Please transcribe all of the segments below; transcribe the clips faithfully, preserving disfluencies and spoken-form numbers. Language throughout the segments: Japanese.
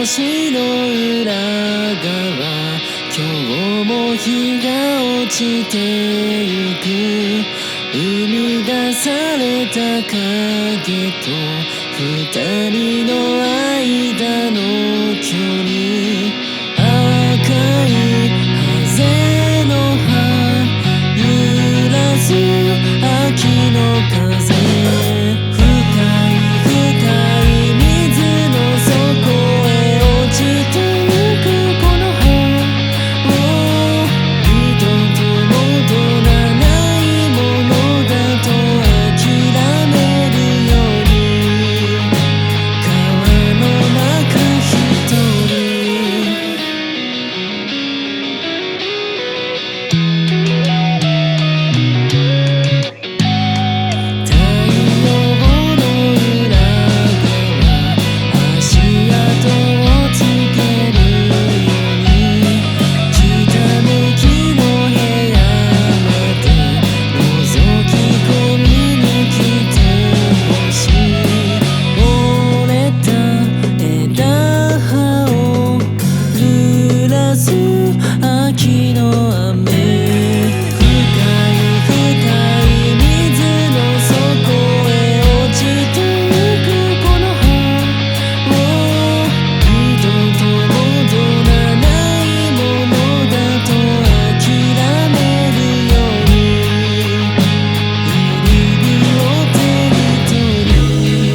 星の裏側、今日も日が落ちてゆく。生み出された影と二人の間の距離、赤い風の葉揺らす秋の風、深い深い水の底へ落ちてゆくこの葉を、二度と戻らないものだと諦めるように、川の中一人。秋の雨、深い深い水の底へ落ちてゆくこの葉を、二度と戻らないものだと諦めるように、入り火を手に取り。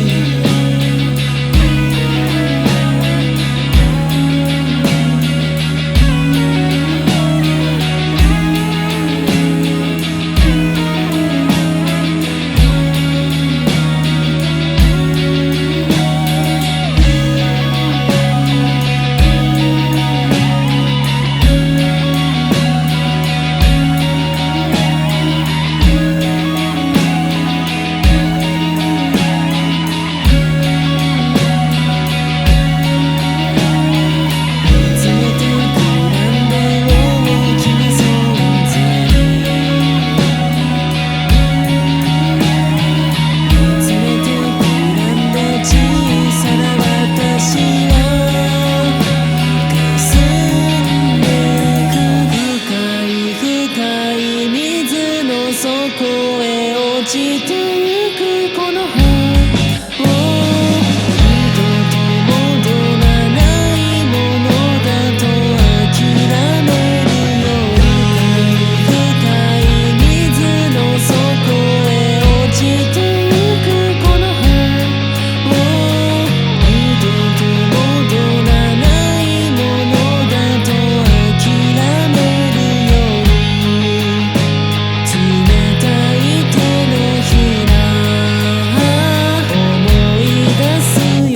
そこへ落ちてゆくこの葉を、二度と戻らないものだと諦めるように、深い水の底へ落ちてゆくこの葉を、二度と戻らないものだと諦めるように、冷たい手のひら思い出すよ、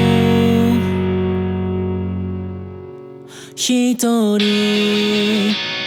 一人。